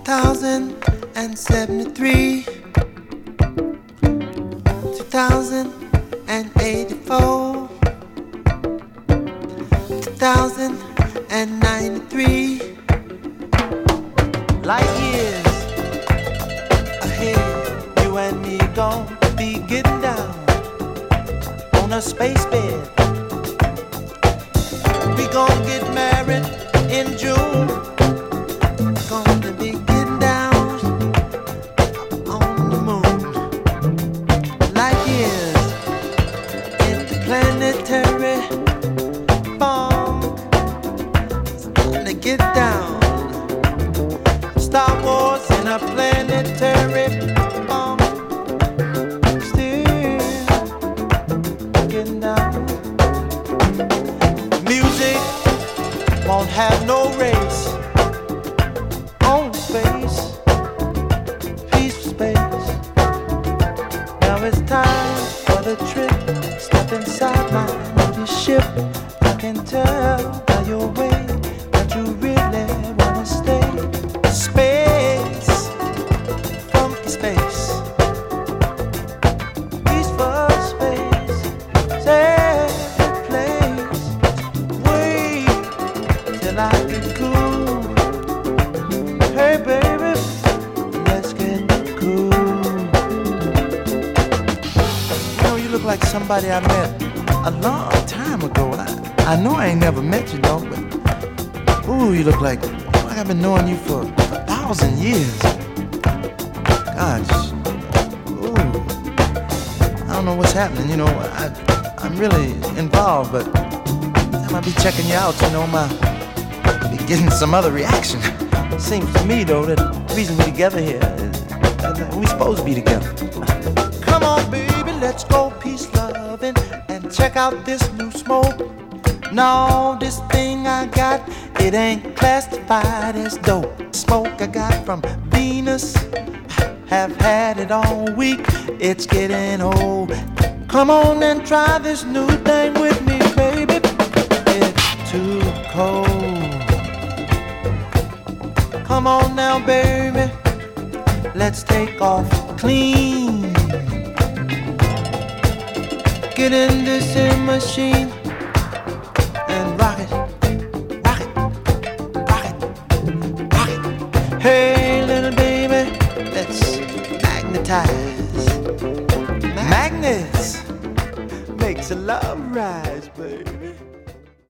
2073, 2084, 2093. Light years ahead, you and me gon' be getting down on a space bed. We gon' get married in June. Gonna be getting down on the moon. Light years interplanetary bomb. It's gonna get down. Star Wars in a planetary bomb. Still getting down. Music won't have no race. On space, peaceful space. Now it's time for the trip. Step inside my new ship. I can tell by your way that you really wanna stay. Space, funky space, peaceful space, safe place. Wait till I get cool. Hey baby, let's get cool. You know, you look like somebody I met a long time ago. I know I ain't never met you, though, but ooh, you look like I've been knowing you for 1,000 years. Gosh, ooh, I don't know what's happening. You know, I'm really involved, but I might be checking you out. You know, be getting some other reaction. Seems to me, though, that the reason we're together here is that we're supposed to be together. Come on, baby, let's go peace loving and check out this new smoke. No, this thing I got, it ain't classified as dope. Smoke I got from Venus, have had it all week. It's getting old. Come on and try this new thing with me, baby. It's too cold. Come on now, baby, let's take off clean. Get in this machine and rock it, rock it, rock it, rock it. Hey, little baby, let's magnetize. Magnets makes a love rise, baby.